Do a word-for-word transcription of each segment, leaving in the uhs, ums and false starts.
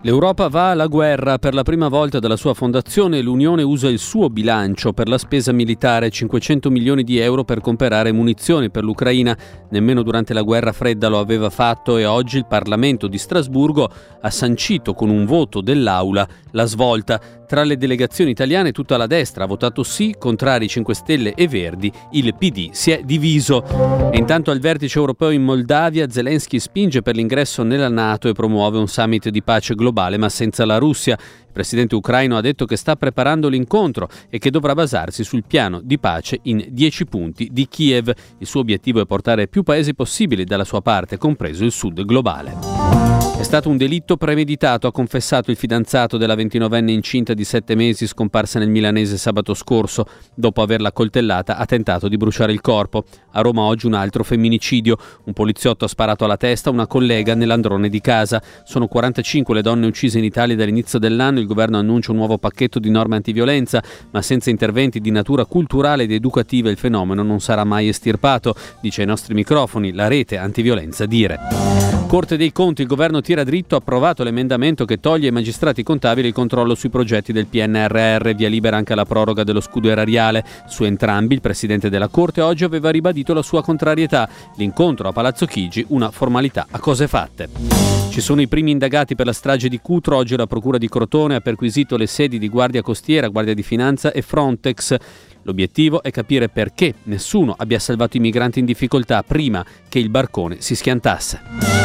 L'Europa va alla guerra. Per la prima volta dalla sua fondazione l'Unione usa il suo bilancio per la spesa militare, cinquecento milioni di euro per comprare munizioni per l'Ucraina. Nemmeno durante la guerra fredda lo aveva fatto e oggi il Parlamento di Strasburgo ha sancito con un voto dell'Aula la svolta. Tra le delegazioni italiane tutta la destra ha votato sì, contrari cinque Stelle e Verdi, il P D si è diviso. E intanto al vertice europeo in Moldavia Zelensky spinge per l'ingresso nella NATO e promuove un summit di pace globale ma senza la Russia. Il presidente ucraino ha detto che sta preparando l'incontro e che dovrà basarsi sul piano di pace in dieci punti di Kiev. Il suo obiettivo è portare più paesi possibili dalla sua parte, compreso il sud globale. È stato un delitto premeditato, ha confessato il fidanzato della ventinovenne incinta di sette mesi scomparsa nel milanese sabato scorso. Dopo averla coltellata ha tentato di bruciare il corpo. A Roma oggi un altro femminicidio. Un poliziotto ha sparato alla testa a una collega nell'androne di casa. Sono quarantacinque le donne uccise in Italia dall'inizio dell'anno. Il governo annuncia un nuovo pacchetto di norme antiviolenza, ma senza interventi di natura culturale ed educativa il fenomeno non sarà mai estirpato, dice ai nostri microfoni la rete antiviolenza Dire. Corte dei Conti, il governo tira dritto, ha approvato l'emendamento che toglie ai magistrati contabili il controllo sui progetti del P N R R, via libera anche alla proroga dello scudo erariale. Su entrambi il presidente della Corte oggi aveva ribadito la sua contrarietà. L'incontro a Palazzo Chigi, una formalità a cose fatte. Ci sono i primi indagati per la strage di Cutro. Oggi la procura di Crotone ha perquisito le sedi di Guardia Costiera, Guardia di Finanza e Frontex. L'obiettivo è capire perché nessuno abbia salvato i migranti in difficoltà prima che il barcone si schiantasse.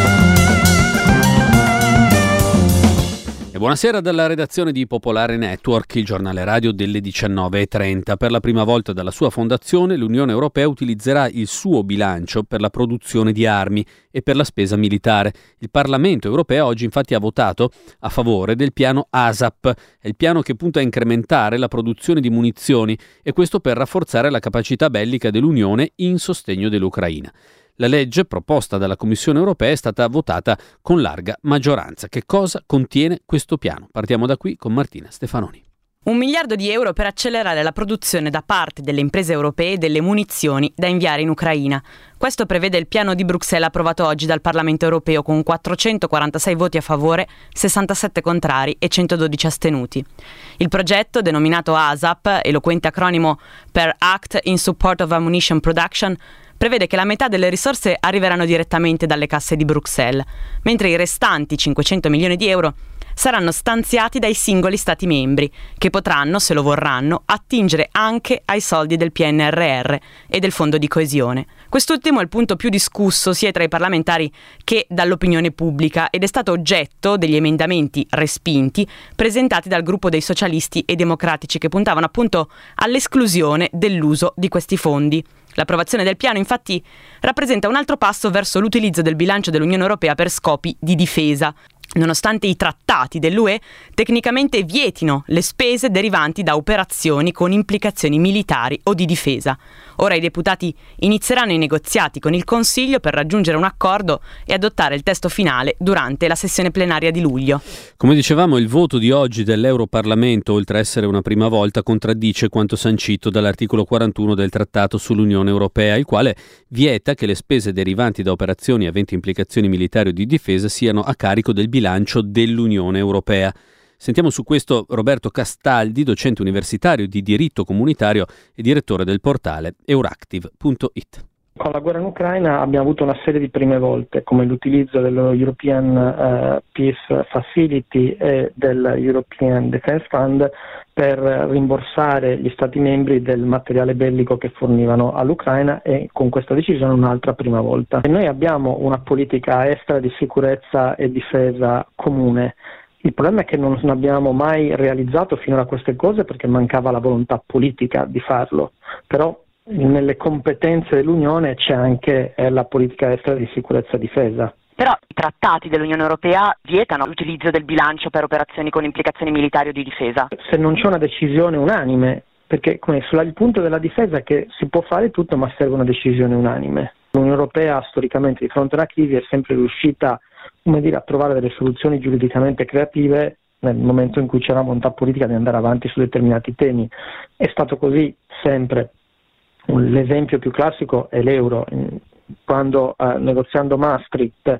E buonasera dalla redazione di Popolare Network, il giornale radio delle diciannove e trenta. Per la prima volta dalla sua fondazione l'Unione Europea utilizzerà il suo bilancio per la produzione di armi e per la spesa militare. Il Parlamento europeo oggi infatti ha votato a favore del piano ASAP, è il piano che punta a incrementare la produzione di munizioni e questo per rafforzare la capacità bellica dell'Unione in sostegno dell'Ucraina. La legge proposta dalla Commissione europea è stata votata con larga maggioranza. Che cosa contiene questo piano? Partiamo da qui con Martina Stefanoni. Un miliardo di euro per accelerare la produzione da parte delle imprese europee delle munizioni da inviare in Ucraina. Questo prevede il piano di Bruxelles approvato oggi dal Parlamento europeo con quattrocentoquarantasei voti a favore, sessantasette contrari e centododici astenuti. Il progetto, denominato ASAP, eloquente acronimo per Act in Support of Ammunition Production, prevede che la metà delle risorse arriveranno direttamente dalle casse di Bruxelles, mentre i restanti cinquecento milioni di euro saranno stanziati dai singoli Stati membri, che potranno, se lo vorranno, attingere anche ai soldi del P N R R e del Fondo di Coesione. Quest'ultimo è il punto più discusso sia tra i parlamentari che dall'opinione pubblica ed è stato oggetto degli emendamenti respinti presentati dal gruppo dei socialisti e democratici che puntavano appunto all'esclusione dell'uso di questi fondi. L'approvazione del piano, infatti, rappresenta un altro passo verso l'utilizzo del bilancio dell'Unione Europea per scopi di difesa, nonostante i trattati dell'U E tecnicamente vietino le spese derivanti da operazioni con implicazioni militari o di difesa. Ora i deputati inizieranno i negoziati con il Consiglio per raggiungere un accordo e adottare il testo finale durante la sessione plenaria di luglio. Come dicevamo, il voto di oggi dell'Europarlamento, oltre a essere una prima volta, contraddice quanto sancito dall'articolo quarantuno del Trattato sull'Unione Europea, il quale vieta che le spese derivanti da operazioni aventi implicazioni militari o di difesa siano a carico del bilancio dell'Unione Europea. Sentiamo su questo Roberto Castaldi, docente universitario di diritto comunitario e direttore del portale Euractiv punto it. Con la guerra in Ucraina abbiamo avuto una serie di prime volte, come l'utilizzo dello European uh, Peace Facility e del European Defence Fund per rimborsare gli Stati membri del materiale bellico che fornivano all'Ucraina, e con questa decisione un'altra prima volta. E noi abbiamo una politica estera di sicurezza e difesa comune. Il problema è che non abbiamo mai realizzato finora queste cose perché mancava la volontà politica di farlo, però nelle competenze dell'Unione c'è anche eh, la politica estera di sicurezza e difesa. Però i trattati dell'Unione Europea vietano l'utilizzo del bilancio per operazioni con implicazioni militari o di difesa. Se non c'è una decisione unanime, perché come sul punto della difesa è che si può fare tutto ma serve una decisione unanime. L'Unione Europea storicamente di fronte alla crisi è sempre riuscita, come dire, a trovare delle soluzioni giuridicamente creative nel momento in cui c'era la volontà politica di andare avanti su determinati temi. È stato così sempre. L'esempio più classico è l'euro. Quando eh, negoziando Maastricht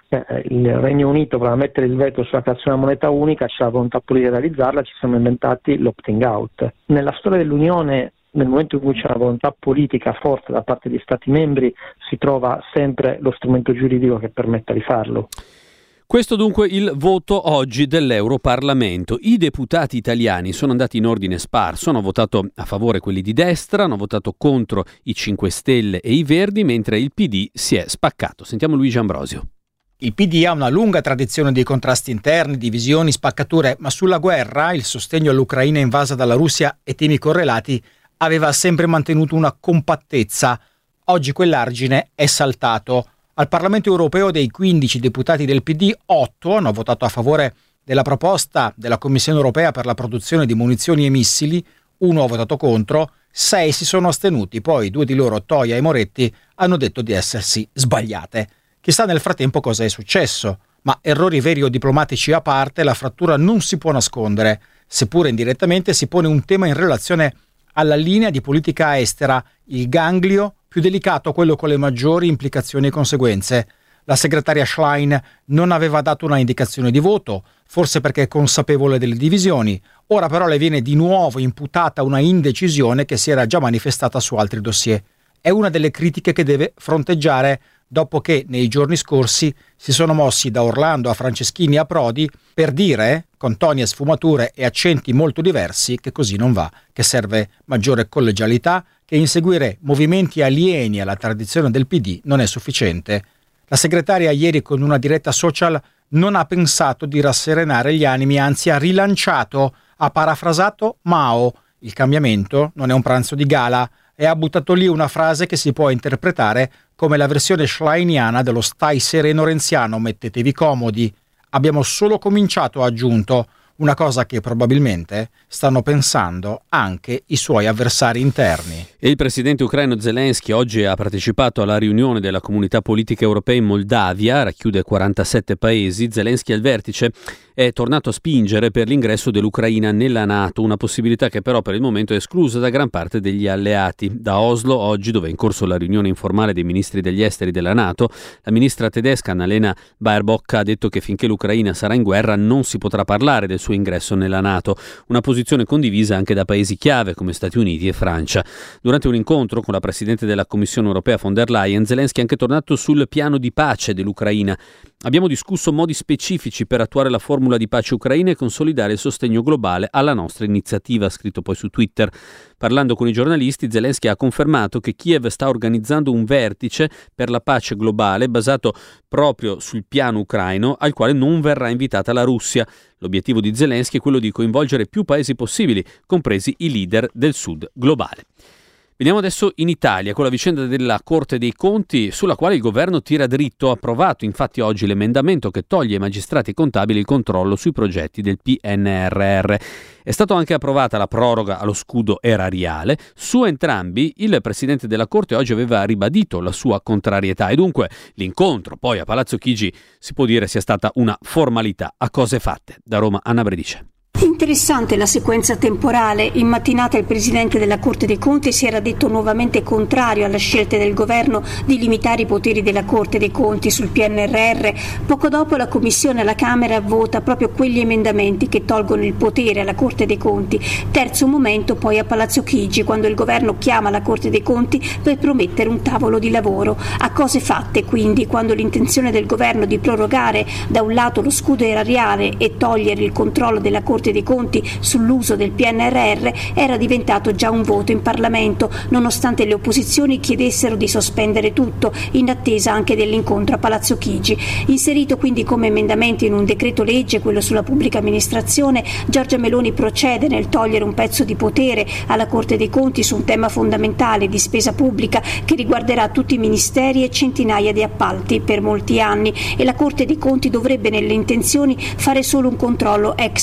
Eh, il Regno Unito voleva mettere il veto sulla creazione della moneta unica, c'è la volontà politica di realizzarla, ci siamo inventati l'opting out. Nella storia dell'Unione, nel momento in cui c'è una volontà politica forte da parte degli Stati membri, si trova sempre lo strumento giuridico che permetta di farlo. Questo dunque il voto oggi dell'Europarlamento. I deputati italiani sono andati in ordine sparso, hanno votato a favore quelli di destra, hanno votato contro i cinque Stelle e i Verdi, mentre il P D si è spaccato. Sentiamo Luigi Ambrosio. Il P D ha una lunga tradizione di contrasti interni, divisioni, spaccature, ma sulla guerra, il sostegno all'Ucraina invasa dalla Russia e temi correlati aveva sempre mantenuto una compattezza. Oggi quell'argine è saltato. Al Parlamento europeo dei quindici deputati del P D, otto hanno votato a favore della proposta della Commissione europea per la produzione di munizioni e missili, uno ha votato contro, sei si sono astenuti, poi due di loro, Toia e Moretti, hanno detto di essersi sbagliate. Chissà nel frattempo cosa è successo, ma errori veri o diplomatici a parte, la frattura non si può nascondere, seppure indirettamente si pone un tema in relazione alla linea di politica estera, il ganglio più delicato, quello con le maggiori implicazioni e conseguenze. La segretaria Schlein non aveva dato una indicazione di voto, forse perché è consapevole delle divisioni. Ora però le viene di nuovo imputata una indecisione che si era già manifestata su altri dossier. È una delle critiche che deve fronteggiare dopo che nei giorni scorsi si sono mossi da Orlando a Franceschini a Prodi per dire, con toni e sfumature e accenti molto diversi, che così non va, che serve maggiore collegialità, che inseguire movimenti alieni alla tradizione del P D non è sufficiente. La segretaria ieri con una diretta social non ha pensato di rasserenare gli animi, anzi ha rilanciato, ha parafrasato Mao, il cambiamento non è un pranzo di gala, e ha buttato lì una frase che si può interpretare come la versione schleiniana dello stai sereno renziano, mettetevi comodi. Abbiamo solo cominciato, ha aggiunto, una cosa che probabilmente stanno pensando anche i suoi avversari interni. E il presidente ucraino Zelensky oggi ha partecipato alla riunione della Comunità Politica Europea in Moldavia, racchiude quarantasette paesi. Zelensky al vertice è tornato a spingere per l'ingresso dell'Ucraina nella NATO, una possibilità che però per il momento è esclusa da gran parte degli alleati. Da Oslo oggi, dove è in corso la riunione informale dei ministri degli esteri della NATO, la ministra tedesca Annalena Baerbock ha detto che finché l'Ucraina sarà in guerra non si potrà parlare del suo ingresso nella NATO, una posizione condivisa anche da paesi chiave come Stati Uniti e Francia. Durante un incontro con la presidente della Commissione europea von der Leyen, Zelensky è anche tornato sul piano di pace dell'Ucraina. Abbiamo discusso modi specifici per attuare la formula di pace ucraina e consolidare il sostegno globale alla nostra iniziativa, ha scritto poi su Twitter. Parlando con i giornalisti, Zelensky ha confermato che Kiev sta organizzando un vertice per la pace globale basato proprio sul piano ucraino, al quale non verrà invitata la Russia. L'obiettivo di Zelensky è quello di coinvolgere più paesi possibili, compresi i leader del sud globale. Veniamo adesso in Italia con la vicenda della Corte dei Conti, sulla quale il governo tira dritto. Ha approvato infatti oggi l'emendamento che toglie ai magistrati contabili il controllo sui progetti del P N R R. È stata anche approvata la proroga allo scudo erariale. Su entrambi il presidente della Corte oggi aveva ribadito la sua contrarietà e dunque l'incontro poi a Palazzo Chigi si può dire sia stata una formalità a cose fatte. Da Roma, Anna Bredice. Interessante la sequenza temporale. In mattinata il Presidente della Corte dei Conti si era detto nuovamente contrario alla scelta del Governo di limitare i poteri della Corte dei Conti sul P N R R. Poco dopo la Commissione alla Camera vota proprio quegli emendamenti che tolgono il potere alla Corte dei Conti. Terzo momento poi a Palazzo Chigi, quando il Governo chiama la Corte dei Conti per promettere un tavolo di lavoro. A cose fatte quindi, quando l'intenzione del Governo di prorogare da un lato lo scudo erariale e togliere il controllo della Corte dei Conti sull'uso del P N R R era diventato già un voto in Parlamento, nonostante le opposizioni chiedessero di sospendere tutto, in attesa anche dell'incontro a Palazzo Chigi. Inserito quindi come emendamento in un decreto legge, quello sulla pubblica amministrazione, Giorgia Meloni procede nel togliere un pezzo di potere alla Corte dei Conti su un tema fondamentale di spesa pubblica che riguarderà tutti i ministeri e centinaia di appalti per molti anni, e la Corte dei Conti dovrebbe nelle intenzioni fare solo un controllo ex post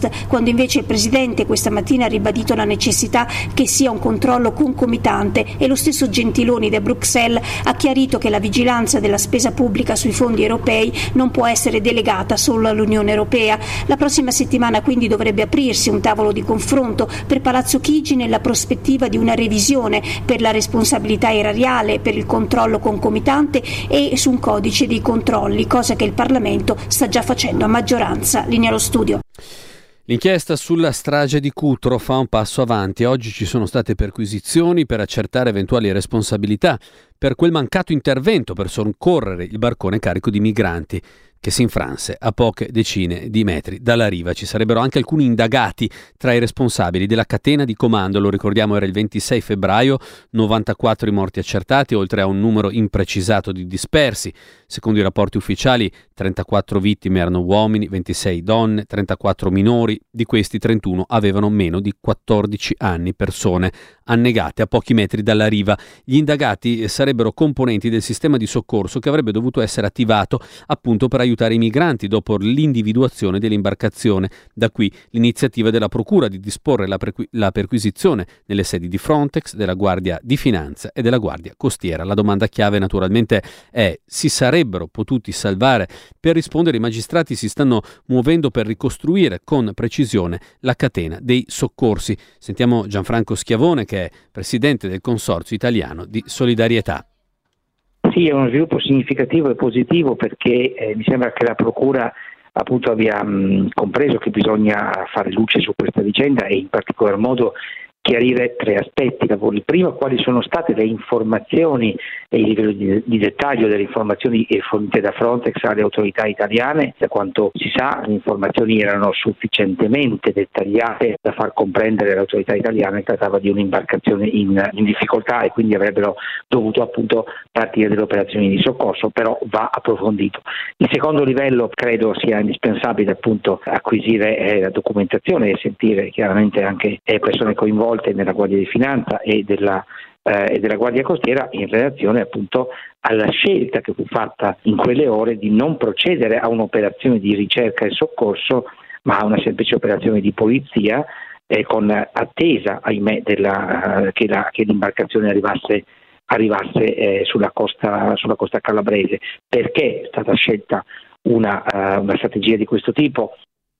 Est, quando invece il Presidente questa mattina ha ribadito la necessità che sia un controllo concomitante, e lo stesso Gentiloni da Bruxelles ha chiarito che la vigilanza della spesa pubblica sui fondi europei non può essere delegata solo all'Unione Europea. La prossima settimana quindi dovrebbe aprirsi un tavolo di confronto per Palazzo Chigi nella prospettiva di una revisione per la responsabilità erariale, per il controllo concomitante e su un codice dei controlli, cosa che il Parlamento sta già facendo a maggioranza. Linea allo studio. L'inchiesta sulla strage di Cutro fa un passo avanti. Oggi ci sono state perquisizioni per accertare eventuali responsabilità per quel mancato intervento per soccorrere il barcone carico di migranti che si infranse a poche decine di metri dalla riva. Ci sarebbero anche alcuni indagati tra i responsabili della catena di comando. Lo ricordiamo, era il ventisei febbraio, novantaquattro i morti accertati, oltre a un numero imprecisato di dispersi. Secondo i rapporti ufficiali, trentaquattro vittime erano uomini, ventisei donne, trentaquattro minori. Di questi trentuno avevano meno di quattordici anni, persone annegate a pochi metri dalla riva. Gli indagati sarebbero componenti del sistema di soccorso che avrebbe dovuto essere attivato appunto per aiutare i migranti dopo l'individuazione dell'imbarcazione. Da qui l'iniziativa della Procura di disporre la, prequ- la perquisizione nelle sedi di Frontex, della Guardia di Finanza e della Guardia Costiera. La domanda chiave naturalmente è: si sarebbero potuti salvare? Per rispondere, i magistrati si stanno muovendo per ricostruire con precisione la catena dei soccorsi. Sentiamo Gianfranco Schiavone, che è presidente del Consorzio Italiano di Solidarietà. Sì, è uno sviluppo significativo e positivo, perché eh, mi sembra che la Procura appunto abbia mh, compreso che bisogna fare luce su questa vicenda e in particolar modo chiarire tre aspetti. Il primo, quali sono state le informazioni e il livello di, di dettaglio delle informazioni fornite da Frontex alle autorità italiane. Da quanto si sa, le informazioni erano sufficientemente dettagliate da far comprendere alle autorità italiane che trattava di un'imbarcazione in, in difficoltà e quindi avrebbero dovuto appunto partire delle operazioni di soccorso, però va approfondito. Il secondo livello, credo sia indispensabile appunto acquisire eh, la documentazione e sentire chiaramente anche eh, persone coinvolte nella Guardia di Finanza e della, eh, e della Guardia Costiera in relazione appunto alla scelta che fu fatta in quelle ore di non procedere a un'operazione di ricerca e soccorso, ma a una semplice operazione di polizia eh, con attesa, ahimè, della, che, la, che l'imbarcazione arrivasse arrivasse eh, sulla costa sulla costa calabrese. Perché è stata scelta una, uh, una strategia di questo tipo?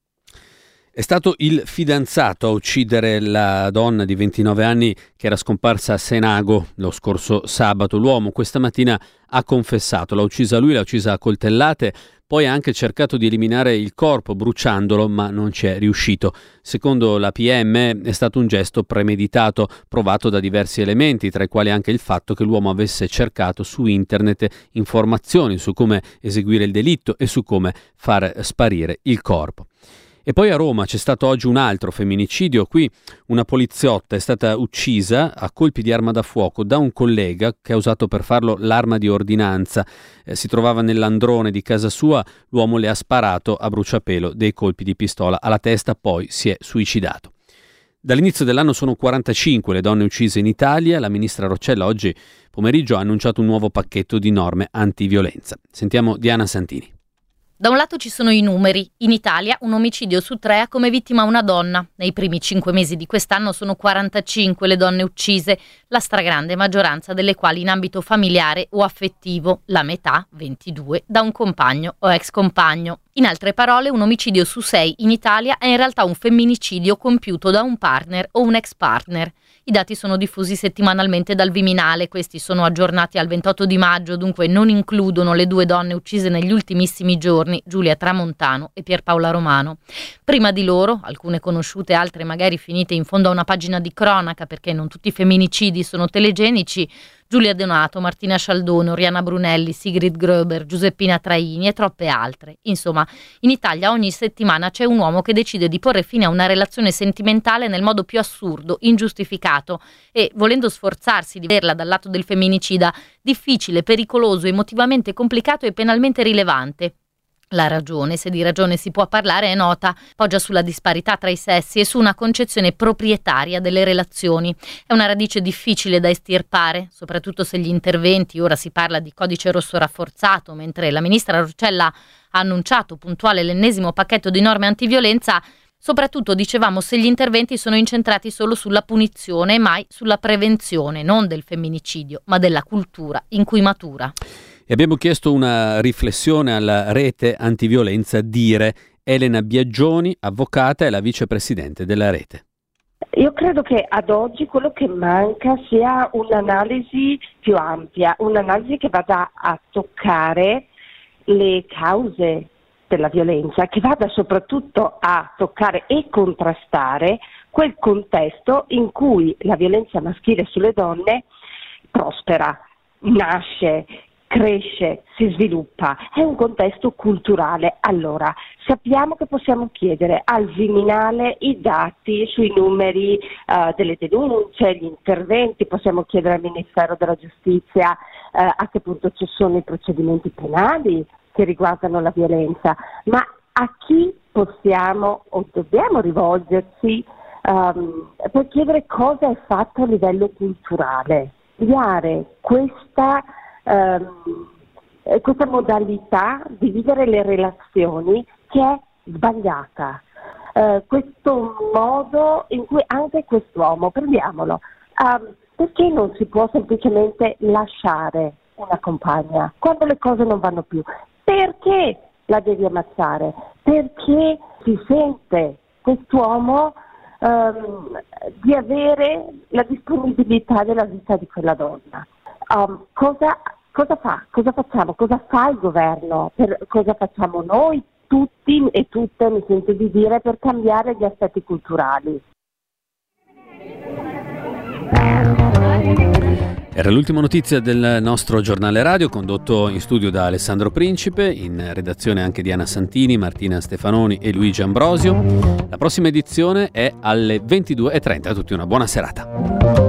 È stato il fidanzato a uccidere la donna di ventinove anni che era scomparsa a Senago lo scorso sabato. L'uomo questa mattina ha confessato, l'ha uccisa lui, l'ha uccisa a coltellate, poi ha anche cercato di eliminare il corpo bruciandolo, ma non ci è riuscito. Secondo la P M è stato un gesto premeditato, provato da diversi elementi, tra i quali anche il fatto che l'uomo avesse cercato su internet informazioni su come eseguire il delitto e su come far sparire il corpo. E poi a Roma c'è stato oggi un altro femminicidio. Qui una poliziotta è stata uccisa a colpi di arma da fuoco da un collega che ha usato per farlo l'arma di ordinanza. Eh, si trovava nell'androne di casa sua, l'uomo le ha sparato a bruciapelo dei colpi di pistola alla testa, poi si è suicidato. Dall'inizio dell'anno sono quarantacinque le donne uccise in Italia. La ministra Roccella oggi pomeriggio ha annunciato un nuovo pacchetto di norme antiviolenza. Sentiamo Diana Santini. Da un lato ci sono i numeri. In Italia un omicidio su tre ha come vittima una donna. Nei primi cinque mesi di quest'anno sono quarantacinque le donne uccise, la stragrande maggioranza delle quali in ambito familiare o affettivo, la metà, ventidue, da un compagno o ex compagno. In altre parole, un omicidio su sei in Italia è in realtà un femminicidio compiuto da un partner o un ex partner. I dati sono diffusi settimanalmente dal Viminale, questi sono aggiornati al ventotto di maggio, dunque non includono le due donne uccise negli ultimissimi giorni, Giulia Tramontano e Pierpaola Romano. Prima di loro, alcune conosciute, altre magari finite in fondo a una pagina di cronaca, perché non tutti i femminicidi sono telegenici, Giulia Donato, Martina Scialdone, Oriana Brunelli, Sigrid Gröber, Giuseppina Traini e troppe altre. Insomma, in Italia ogni settimana c'è un uomo che decide di porre fine a una relazione sentimentale nel modo più assurdo, ingiustificato e, volendo sforzarsi di vederla dal lato del femminicida, difficile, pericoloso, emotivamente complicato e penalmente rilevante. La ragione, se di ragione si può parlare, è nota, poggia sulla disparità tra i sessi e su una concezione proprietaria delle relazioni. È una radice difficile da estirpare, soprattutto se gli interventi, ora si parla di codice rosso rafforzato, mentre la ministra Roccella ha annunciato puntuale l'ennesimo pacchetto di norme antiviolenza, Soprattutto, dicevamo, se gli interventi sono incentrati solo sulla punizione e mai sulla prevenzione, non del femminicidio, ma della cultura in cui matura. E abbiamo chiesto una riflessione alla rete antiviolenza Dire. Elena Biagioni, avvocata, è la vicepresidente della rete. Io credo che ad oggi quello che manca sia un'analisi più ampia, un'analisi che vada a toccare le cause della violenza, che vada soprattutto a toccare e contrastare quel contesto in cui la violenza maschile sulle donne prospera, nasce, cresce, si sviluppa. È un contesto culturale. Allora, sappiamo che possiamo chiedere al Viminale i dati sui numeri uh, delle denunce, gli interventi, possiamo chiedere al Ministero della Giustizia uh, a che punto ci sono i procedimenti penali che riguardano la violenza, ma a chi possiamo o dobbiamo rivolgersi um, per chiedere cosa è fatto a livello culturale, studiare questa Um, questa modalità di vivere le relazioni che è sbagliata, uh, questo modo in cui anche quest'uomo, prendiamolo, um, perché non si può semplicemente lasciare una compagna quando le cose non vanno più? Perché la devi ammazzare? Perché si sente quest'uomo um, di avere la disponibilità della vita di quella donna? Um, cosa, cosa fa? Cosa facciamo? Cosa fa il governo? Per, cosa facciamo noi, tutti e tutte, mi sento di dire, per cambiare gli aspetti culturali? Era l'ultima notizia del nostro giornale radio, condotto in studio da Alessandro Principe, in redazione anche Diana Santini, Martina Stefanoni e Luigi Ambrosio. La prossima edizione è alle ventidue e trenta. A tutti una buona serata.